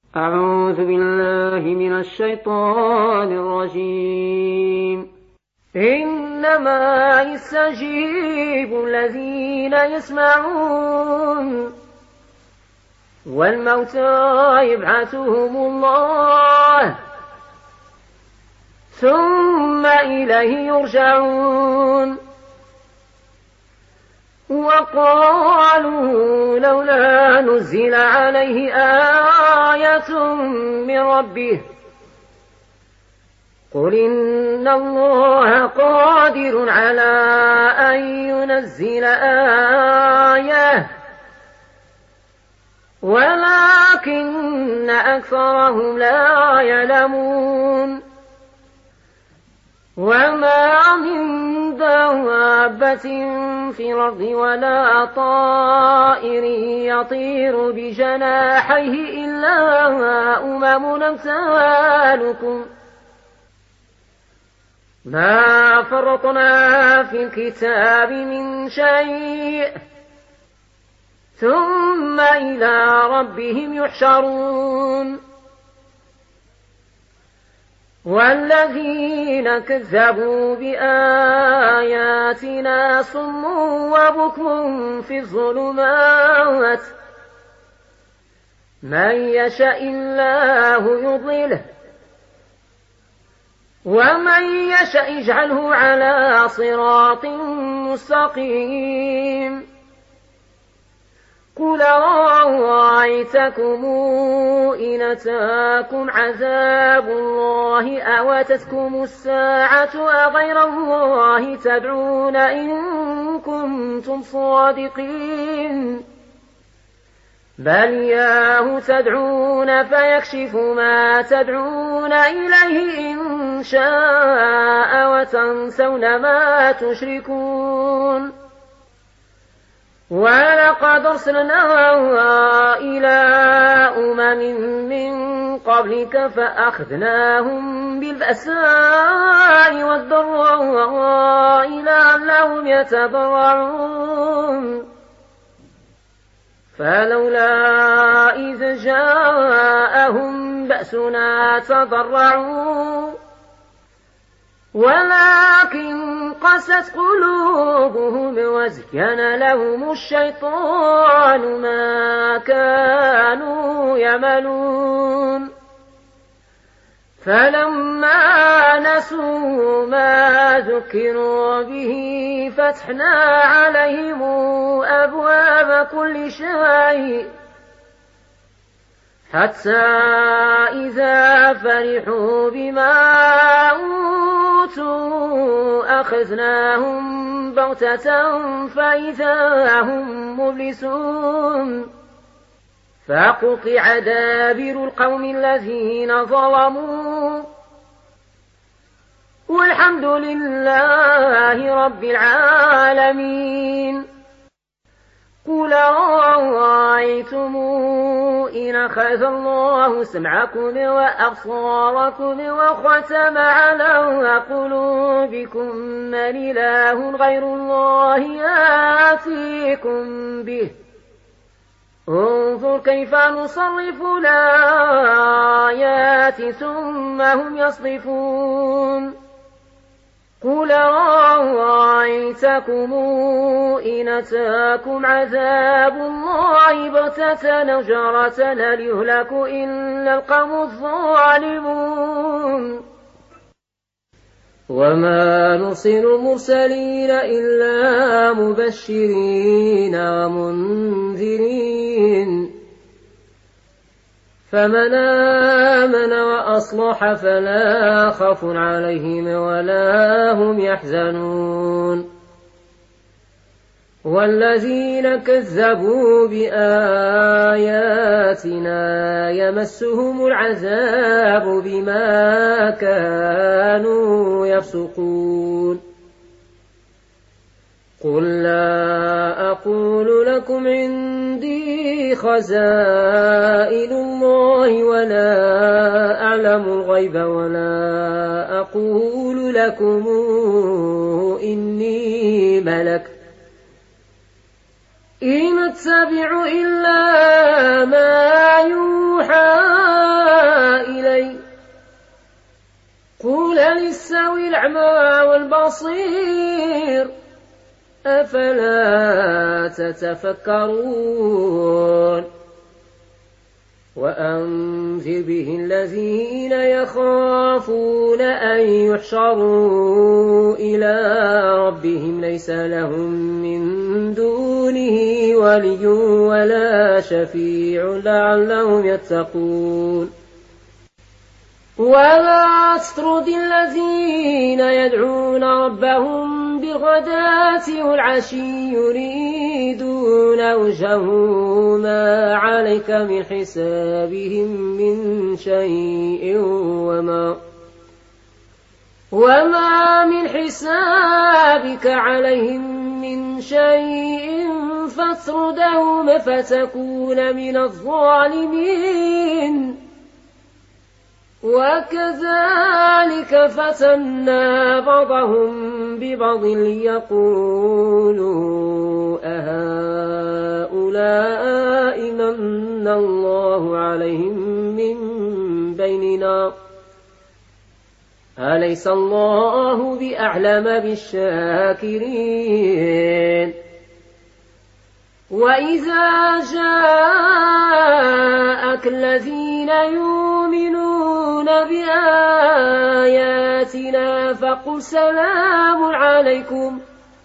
أعوذ بالله من الشيطان الرجيم. إنما يستجيب الذين يسمعون والموتى يبعثهم الله ثم إليه يرجعون. وقالوا لولا نزل عليه آية من ربه قل إن الله قادر على أن ينزل آية ولكن أكثرهم لا يعلمون. وما من دابة في الأرض ولا طائر يطير بجناحيه إلا أمم أمثالكم ما فرطنا في الكتاب من شيء ثم إلى ربهم يحشرون. والذين كذبوا بآياتنا صم وبكم في الظلمات من يشاء الله يضلله ومن يشاء يجعله على صراط مستقيم. قل رأيتكم إن أتاكم عذاب الله أو أتتكم الساعة أغير الله تدعون إن كنتم صادقين بل إياه تدعون فيكشف ما تدعون إليه إن شاء وتنسون ما تشركون. ولقد أرسلنا إلى من قبلك فأخذناهم بالبأساء والضراء لعلهم يتضرعون فلولا إذ جاءهم بأسنا تضرعوا ولكن قست قلوبهم وزين لهم الشيطان ما كانوا يعملون. فلما نسوا ما ذكروا به فتحنا عليهم أبواب كل شيء حتى إذا فرحوا بما أوتوا أخذناهم بغتة فإذا هم مبلسون فقطع دابر القوم الذين ظلموا والحمد لله رب العالمين. قل رأيتم إن أخذ الله سمعكم وأبصاركم وختم على قلوبكم من إله غير الله يأتيكم به انظر كيف نصرف الآيات ثم هم يصدفون. قل رأيتكم إن أتاكم عذاب الله بغتة جرة هل يهلك إلا القوم الظالمون. وما نرسل المرسلين إلا مبشرين ومنذرين فمن آمن وأصلح فلا خوف عليهم ولا هم يحزنون. والذين كذبوا بآياتنا يمسهم العذاب بما كانوا يفسقون. قل لا أقول لكم عندي خزائن الله ولا أعلم الغيب ولا أقول لكم إني ملك إن أتبع إلا ما يوحى يستوي الأعمى والبصير أفلا تتفكرون وأنذر به الذين يخافون أن يحشروا إلى ربهم ليس لهم من دونه ولي ولا شفيع لعلهم يتقون ولا تطرد الذين يدعون ربهم بالغداة والعشي يريدون وجهه ما عليك من حسابهم من شيء وما من حسابك عليهم من شيء فاطردهم فتكون من الظالمين وكذلك فتنا بعضهم ببعض ليقولوا أهؤلاء من الله عليهم من بيننا أليس الله بأعلم بالشاكرين وإذا جاءك الذين يؤمنون بآياتنا فقل سلام عليكم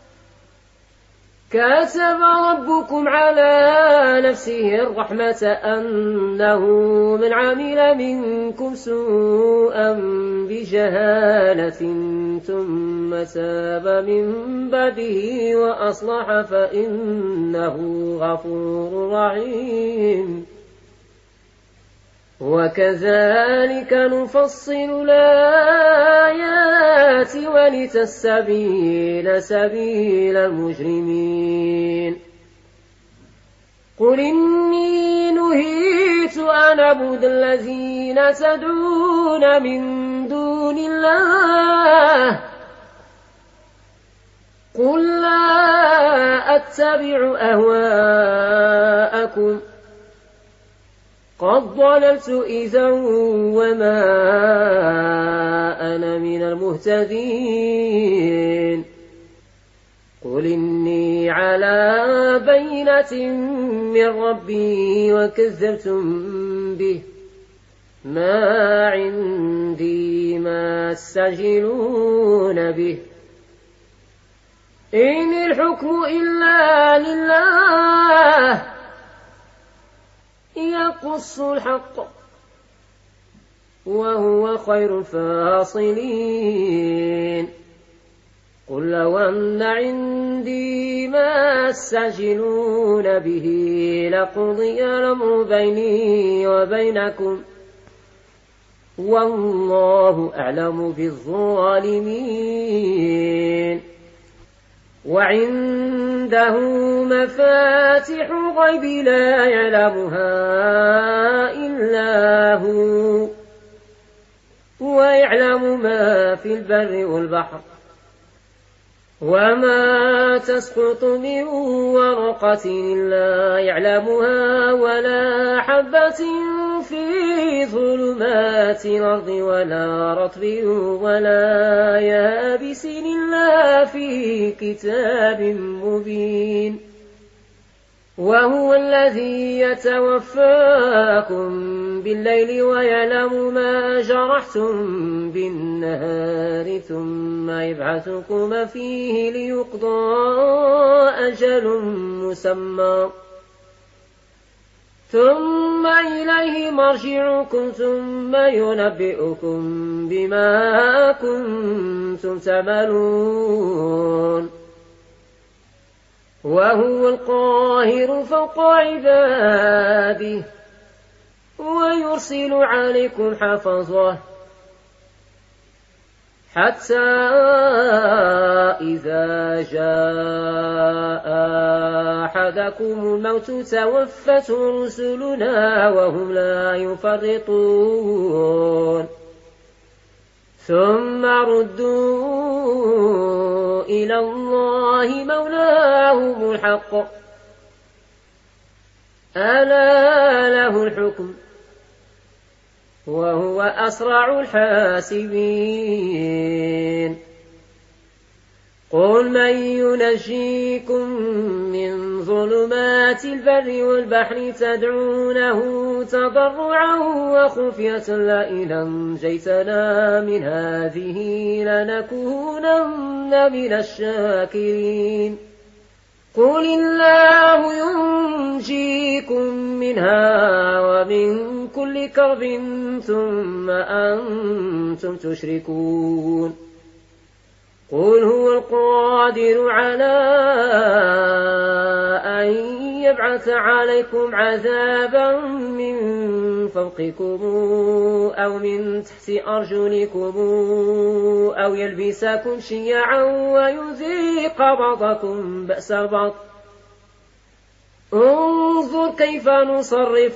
كتب ربكم على نفسه الرحمة أنه من عمل منكم سوءا بجهالة ثم تاب من بعده وأصلح فإنه غفور رحيم وكذلك نفصل الآيات ولتستبين سبيل المجرمين قل إني نهيت أن أعبد الذين تدعون من دون الله قل لا أتبع أهواءكم قد ضللت إذا وما أنا من المهتدين قل إني على بينة من ربي وكذبتم به ما عندي ما تستعجلون به إن الحكم إلا لله يقص الحق وهو خير الفاصلين قل لو أن عندي ما تستعجلون به لقضي الأمر بيني وبينكم والله أعلم بالظالمين وعنده مفاتح الغيب لا يعلمها إلا هو ويعلم ما في البر والبحر وما تسقط من ورقة إلا يعلمها ولا حبة في ظلمات الأرض ولا رطب ولا يابس إلا في كتاب مبين وهو الذي يتوفاكم بالليل ويعلم ما جرحتم بالنهار ثم يبعثكم فيه ليقضى أجل مسمى ثم إليه مرجعكم ثم ينبئكم بما كنتم تعملون وهو القاهر فوق عباده ويرسل عليكم حفظه حتى إذا جاء أحدكم الموت توفته رسلنا وهم لا يفرطون ثم ردوا إلى الله مولاهم الحق ألا له الحكم وهو أسرع الحاسبين. قل من ينجيكم من ظلمات البر والبحر تدعونه تضرعا وخفية لئن أنجيتنا من هذه لنكونن من الشاكرين. قل الله ينجيكم منها ومن كل كرب ثم أنتم تشركون. قل هو القادر على أن يبعث عليكم عذابا من فوقكم أو من تحت أرجلكم أو يلبسكم شيعا ويذيق بعضكم بأس بعض. انظر كيف نصرف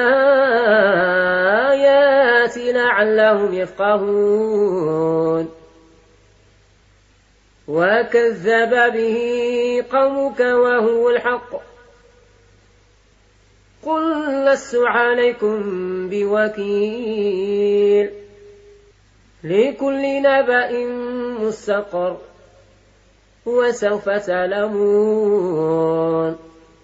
الآيات لعلهم يفقهون. وكذب به قومك وهو الحق. قل لست عليكم بوكيل لكل نبأ مستقر وسوف تعلمون.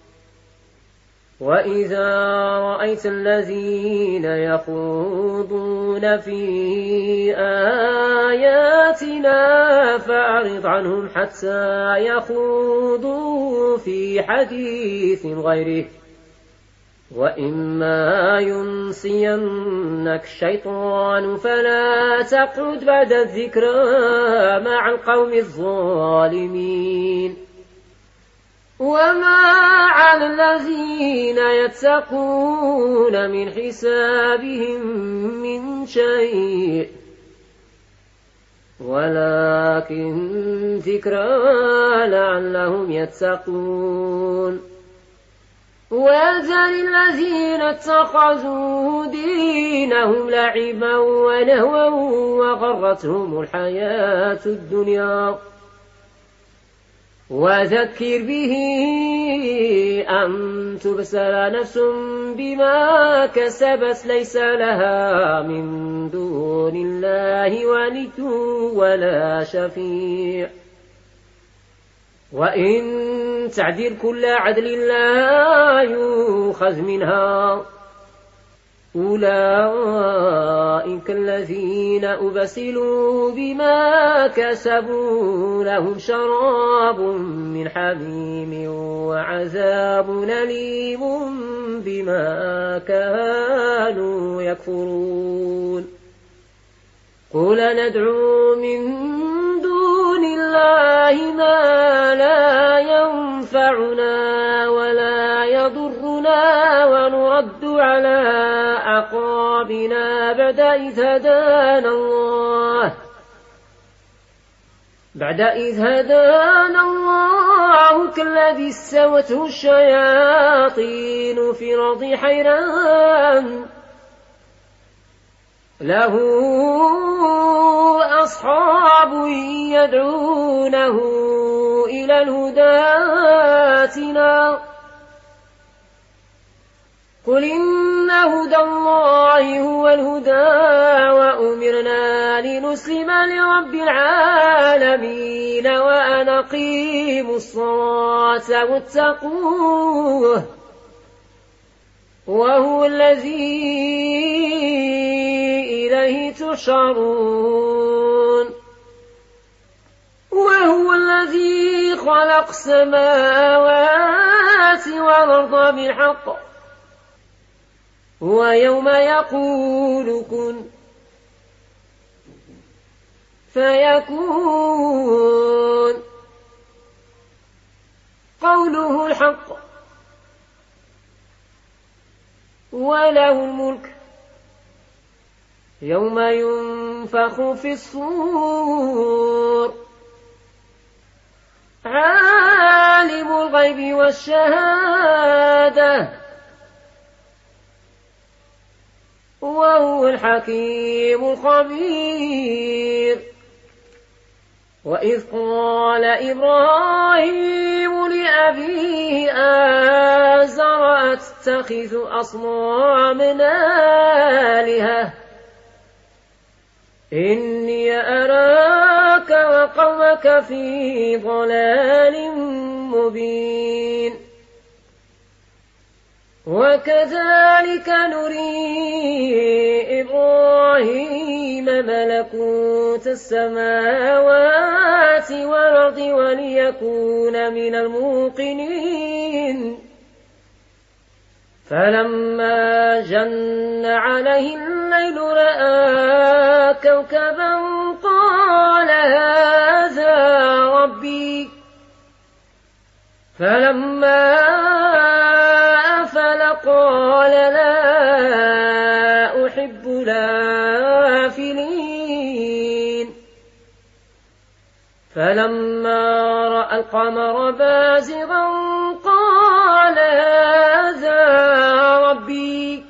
وإذا رأيت الذين يخوضون في آياتنا فأعرض عنهم حتى يخوضوا في حديث غيره. وإما ينسينك الشيطان فلا تقعد بعد الذكرى مع القوم الظالمين. وما على الذين يتقون من حسابهم من شيء ولكن ذكرى لعلهم يتقون. وذر الذين اتخذوا دينهم لعبا ولهوا وغرتهم الحياة الدنيا. وذكر به أن تبسل نفس بما كسبت ليس لها من دون الله ولي ولا شفيع. وإن تعدل كل عدل لا يؤخذ منها. أولئك الذين أبسلوا بما كسبوا لهم شراب من حميم وعذاب أليم بما كانوا يكفرون. قل ندعو من دون الله ما لا ينفعنا ولا يضرنا ونرد على أعقابنا بعد إذ هدانا الله كالذي استوته الشياطين في الأرض حيران له أصحاب يدعونه إلى الهدى ائتنا. قل إن هدى الله هو الهدى وأمرنا لنسلم لرب العالمين وأن أقيموا الصلاة واتقوه وهو الذي إليه تحشرون. وهو الذي خلق السماوات والأرض بالحق ويوم يقول كن فيكون قوله الحق وله الملك يوم ينفخ في الصور عالم الغيب والشهادة وهو الحكيم الخبير. وإذ قال إبراهيم لأبيه آزر أتتخذ أصنامنا آلهة إني أراك وقومك في ضلال مبين وكذلك نري إبراهيم ملكوت السماوات والأرض وليكون من الموقنين فلما جن عليه الليل رأى كوكبا قال هذا ربي فلما أفل قال لا أحب الآفلين فلما رأى القمر بازغا قال هذا ربي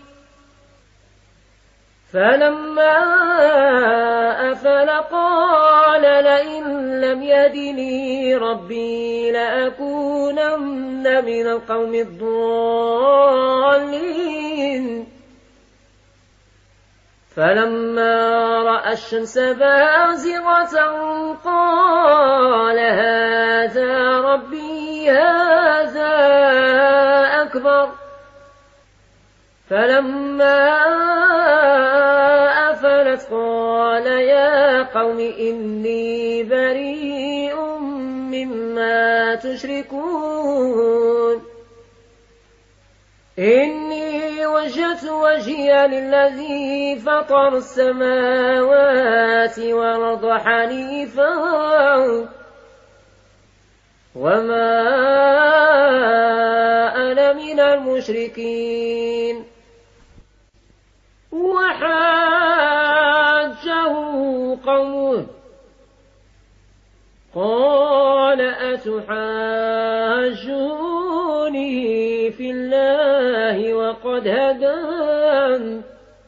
فلما أفل قال لئن لم يهدني ربي لأكونن من القوم الضالين فلما رأى الشمس بازغة قال هذا ربي هذا أكبر فلما أفلت قال يا قوم إني بريء مما تشركون إني وجهت وجهي للذي فطر السماوات والأرض حنيفا وما أنا من المشركين وحاجه قومه قال أتحاجوني في الله وقد هدان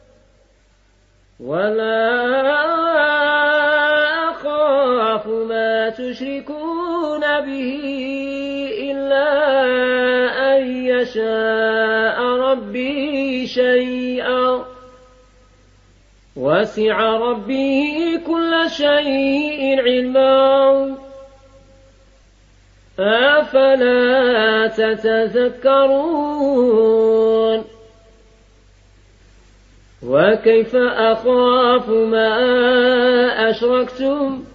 ولا أخاف ما تشركون به إلا أن يشاء ربي شيئا وسع ربي كل شيء علما أفلا تتذكرون وكيف أخاف ما أشركتم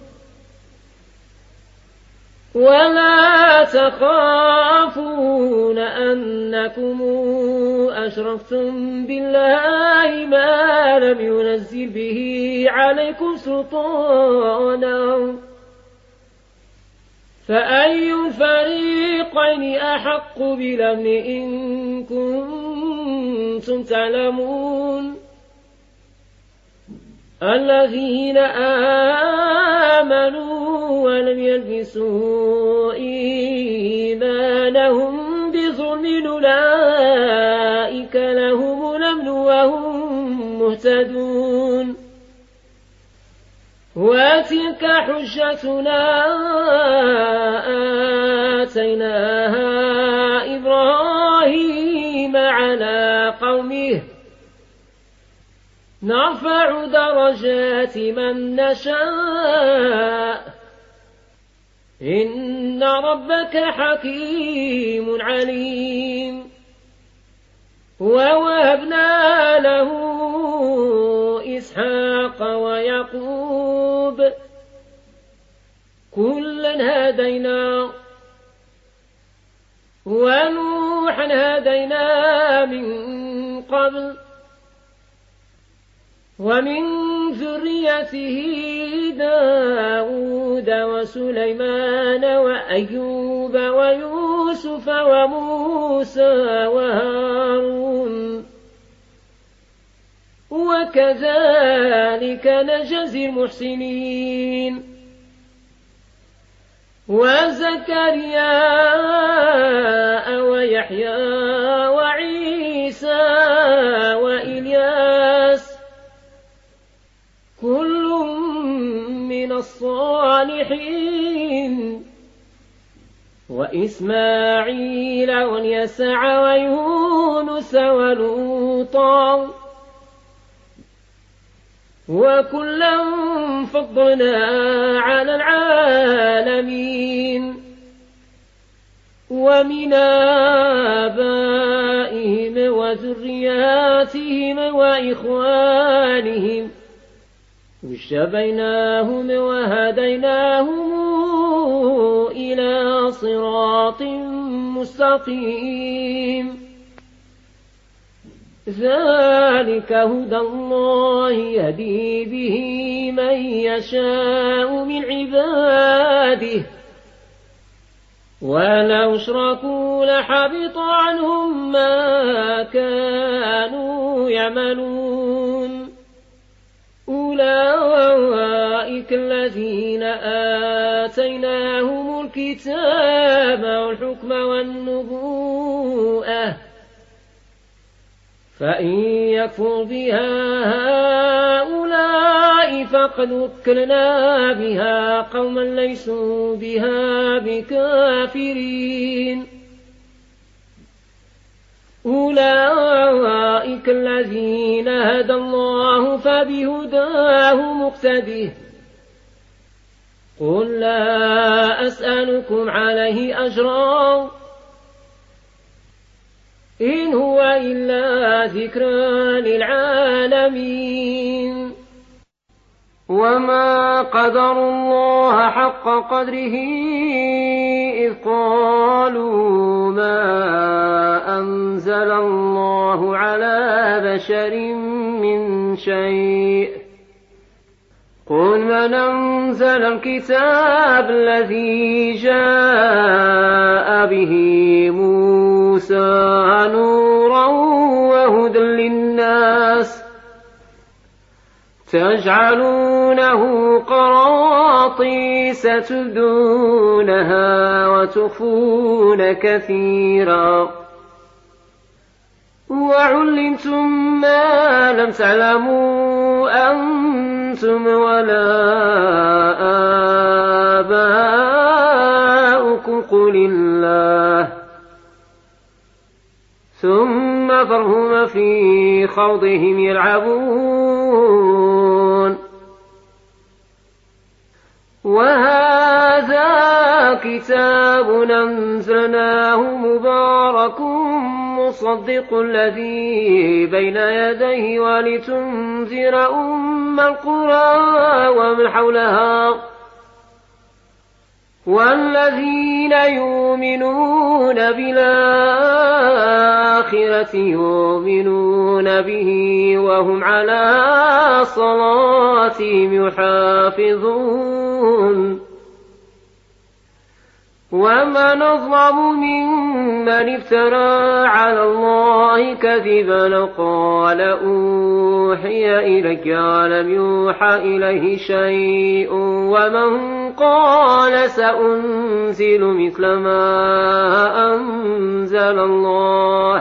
ولا تخافون أنكم أشركتم بالله ما لم ينزل به عليكم سلطانا فأي الفريقين أحق بالأمن إن كنتم تعلمون الذين آمنوا ولم يلبسوا إيمانهم بظلم أولئك لهم الأمن وهم مهتدون وتلك حجتنا آتيناها إبراهيم على قومه نرفع درجات من نشاء إن ربك حكيم عليم ووهبنا له إسحاق ويعقوب كلا هدينا ونوحا هدينا من قبل ومن ذريته داود وسليمان وأيوب ويوسف وموسى وهارون وكذلك نجزي المحسنين وزكريا ويحيى وعيسى وإلياس كل من الصالحين وإسماعيل واليسع ويونس ولوطا وكلا فضلنا على العالمين ومن آبائهم وذرياتهم وإخوانهم واجتبيناهم وهديناهم إلى صراط مستقيم ذلك هدى الله يهدي به من يشاء من عباده ولو اشركوا لحبط عنهم ما كانوا يعملون أولئك الذين آتيناهم الكتاب والحكم والنبوءة فإن يكفر بها هؤلاء فقد وكلنا بها قوما ليسوا بها بكافرين أولئك الذين هدى الله فبهداه مقتده قل لا أسألكم عليه أجرا إن هو إلا ذكرى للعالمين وما قدر الله حق قدره إذ قالوا ما أنزل الله على بشر من شيء قل من أنزل الكتاب الذي جاء به موسى نورا وهدى للناس تجعلونه قراطيس تبدونها وتخفون كثيرا وعلمتم ما لم تعلموا أنتم ولا آباؤكم قل الله ثم ذرهم في خوضهم يلعبون وهذا كتاب أنزلناه مبارك مصدق الذي بين يديه ولتنذر أم القرى ومن حولها والذين يؤمنون بالآخرة يؤمنون به وهم على صلاتهم يحافظون ومن أظلم ممن افترى على الله كذبا قال أوحي إلي ولم يوحى إليه شيء ومن قال سأنزل مثل ما أنزل الله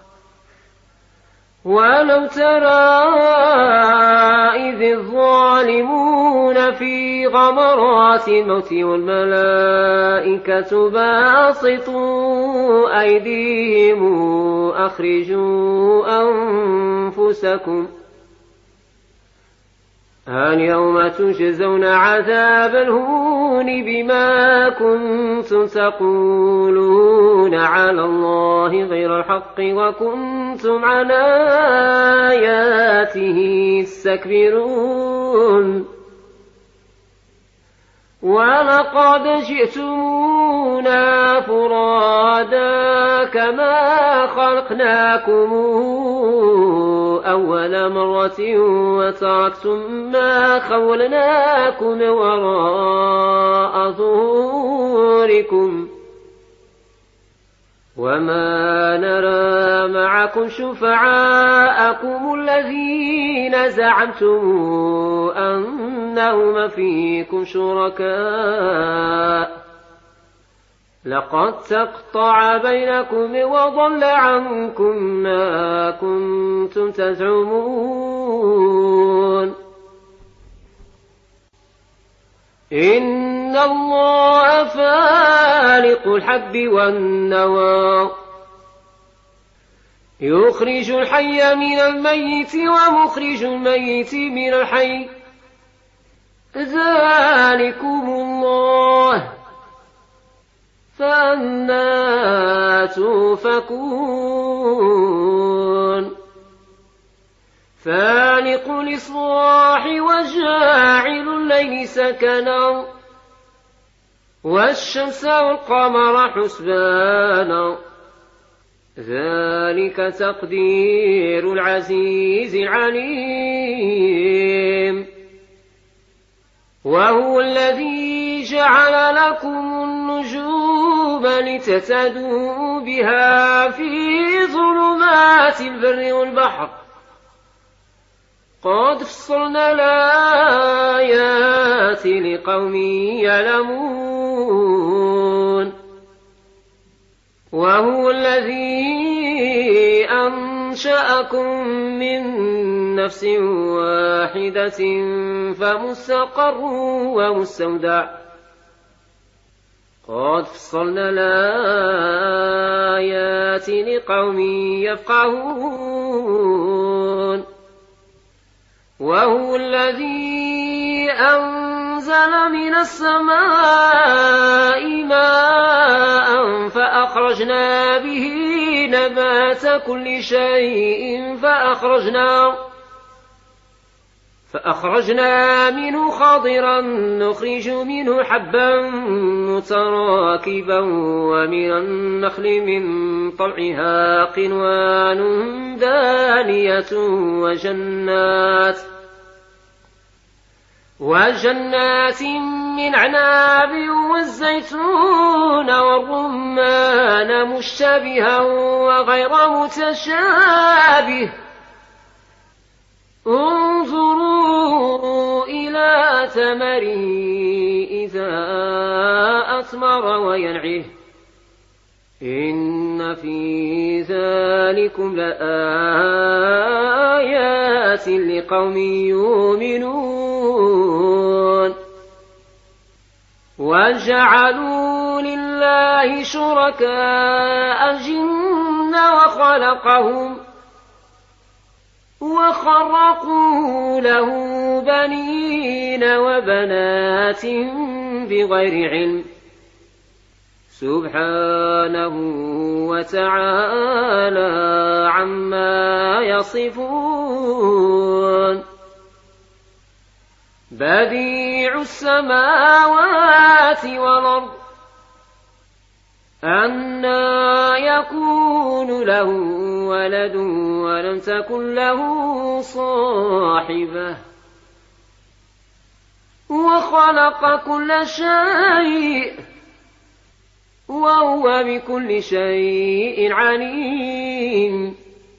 ولو ترى إذ الظالمون في غمرات الموت والملائكة باسطوا أيديهم أخرجوا أنفسكم اليوم تجزون عذاب الهون بما كنتم تقولون على الله غير الحق وكنتم عن آياته تستكبرون ولقد جئتمونا فرادا كما خلقناكم أول مرة وتركتم ما خولناكم وراء ظهوركم وما نرى معكم شفعاءكم الذين زعمتم أنهم فيكم شركاء لقد تقطع بينكم وضل عنكم ما كنتم تزعمون إن الله فالق الحب والنوى يخرج الحي من الميت ومخرج الميت من الحي ذلكم الله فأنى تؤفكون فالق الإصباح وجاعل الليل سكنا والشمس والقمر حسبانا ذلك تقدير العزيز العليم وهو الذي جعل لكم النجوم لتهتدوا بها في ظلمات البر والبحر قد فصلنا الآيات لقوم يعلمون وهو الذي أنشأكم من نفس واحدة فمستقر ومستودع قد فصلنا الآيات لقوم يفقهون وهو الذي أنزل من السماء ماء فأخرجنا به نبات كل شيء فأخرجنا منه خضرا نخرج منه حبا متراكبا ومن النخل من طلعها قنوان دانية وجنات من عناب والزيتون والرمان مشتبها وغير متشابه انظروا إلى ثمره إذا أثمر وينعه إن في ذلكم لآيات لقوم يؤمنون وجعلوا لله شركاء الجن وخرقوا له بنين وبنات بغير علم سبحانه وتعالى عما يصفون بديع السماوات والأرض أنى يكون له ولد ولم تكن له صاحبة وخلق كل شيء وهو بكل شيء عليم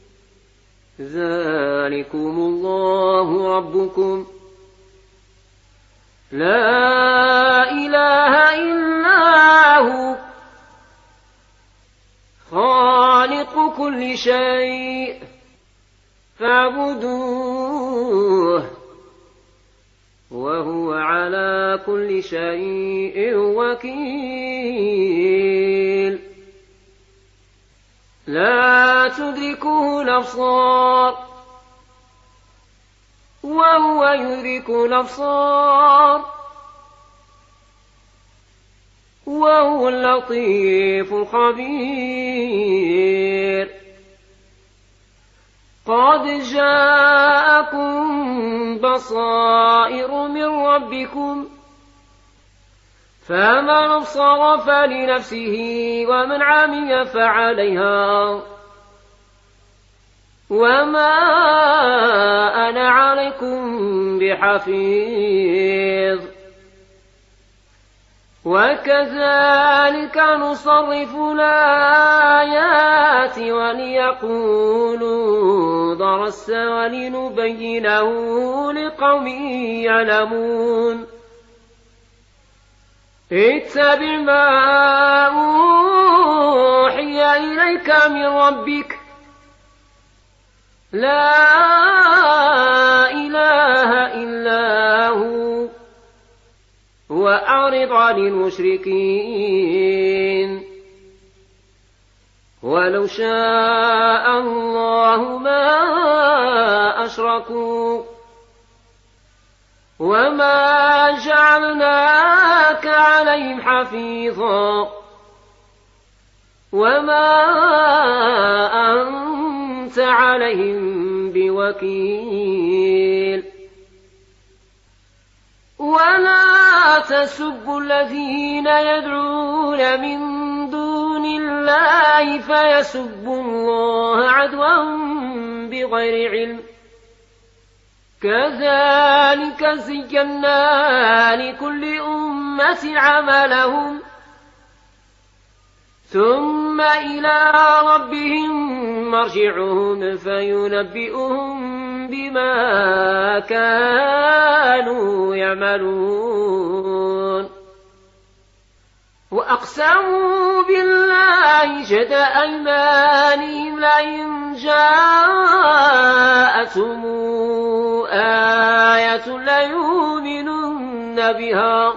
ذلكم الله ربكم لا إله إلا هو خالق كل شيء فاعبدوه وهو على كل شيء وكيل لا تدركه الأبصار وهو يدرك الأبصار وهو اللطيف الخبير قد جاءكم بصائر من ربكم فمن أبصر فلنفسه ومن عمي فعليها وما أنا عليكم بحفيظ وكذلك نصرف الآيات وليقولوا درست ولنبينه لقوم يعلمون اتبع ما أوحي إليك من ربك لا إله إلا هو وأعرض عن المشركين ولو شاء الله ما أشركوا وما جعلناك عليهم حفيظا وما أنت عليهم بوكيل ولا تسبوا الذين يدعون من دون الله فيسبوا الله عدوا بغير علم كذلك زينا لكل أمة عملهم ثم إلى ربهم مرجعهم فينبئهم بما كانوا يعملون وأقسموا بالله جهد أيمانهم لئن جاءتهم آية ليؤمنن بها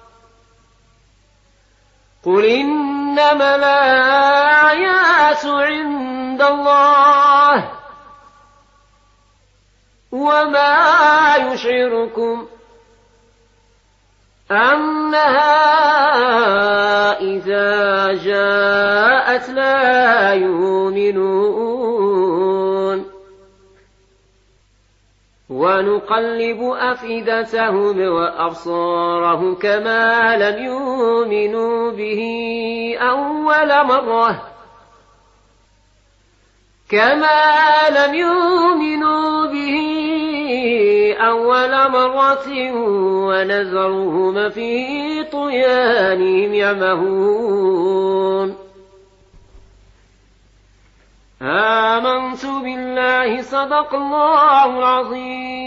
قل إنما الآيات عند الله وما يشعركم أنها إذا جاءت لا يؤمنون ونقلب أفئدتهم وأبصارهم كما لم يؤمنوا به أول مرة ونذرهم في طغيانهم يعمهون آمنت بالله صدق الله العظيم.